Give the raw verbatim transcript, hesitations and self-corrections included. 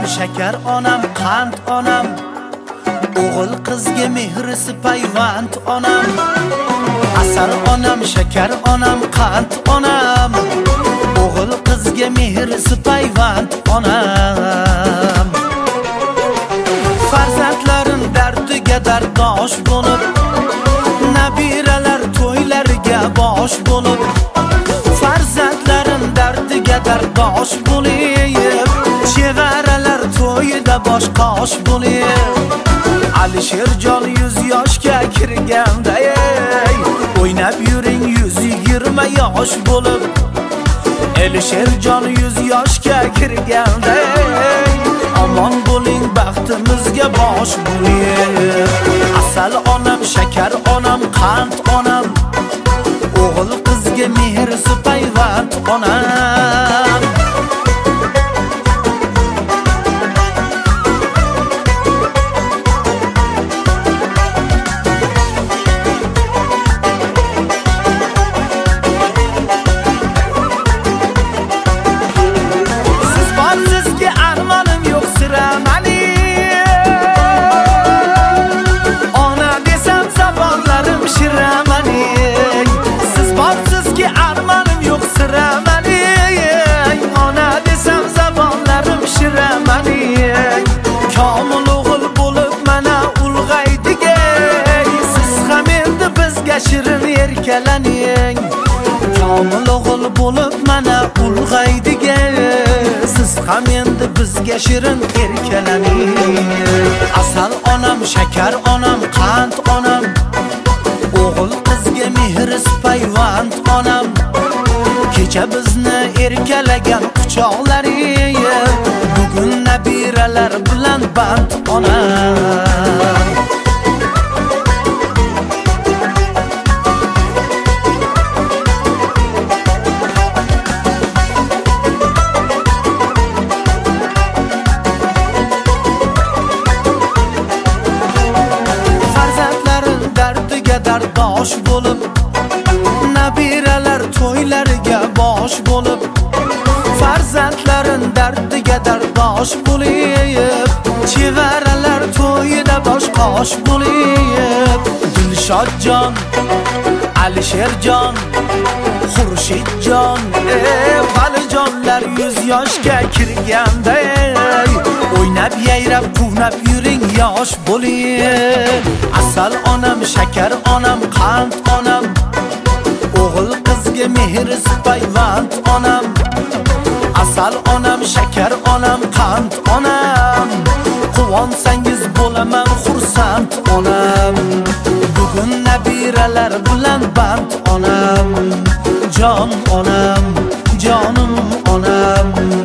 shakar onam, qand onam, o'g'il qizga mehrisi payvand onam. Asal onam, shakar onam, qand onam, o'g'il qizga mehrisi payvand onam. Farzandlarim dardiga dardosh bo'lib, nabiralar to'ylariga bosh bo'lib, farzandlarim dardiga dardosh bo'lib, chevaralar to'yida bosh qosh bo'lib. Alisherjon yuz yoshga kirganda, o'ynab yuring yuz yigirma yosh bo'lib. Alisherjon yuz yoshga kirganda, omon bo'ling baxtimizga bosh bo'ling. Asal onam, shakar onam, qand onam, o'g'il qizga mehrisi payvand onam. Shirin erkalaning, komil o'g'il bo'lib mana ulg'aydiga, siz ham endi bizga shirin erkalaning. Asal onam, shakar onam, qand onam, o'g'il qizga mehrisi payvand onam. Kecha bizni erkalagan quchoqlaring, bugun nabiralar bilan band onam. Dardosh bo'lib, nabiralar to'ylariga bosh bo'lib, farzandlarin dardiga dardosh bo'lib, chevaralar to'yida bosh qosh bo'lib. Dilshodjon, Alisherjon, Xurshidjon, valijonlar yuz yoshga kirganda, o'ynab yayrab quvnab yuring yosh bo'ling. Asal onam, shakar onam, qand onam, o'g'il qizga mehrisi payvand onam. Asal onam, shakar onam, qand onam, quvonsangiz bo'laman xursand onam. Bugun nabiralar bilan band onam. Jon onam, jonim onam.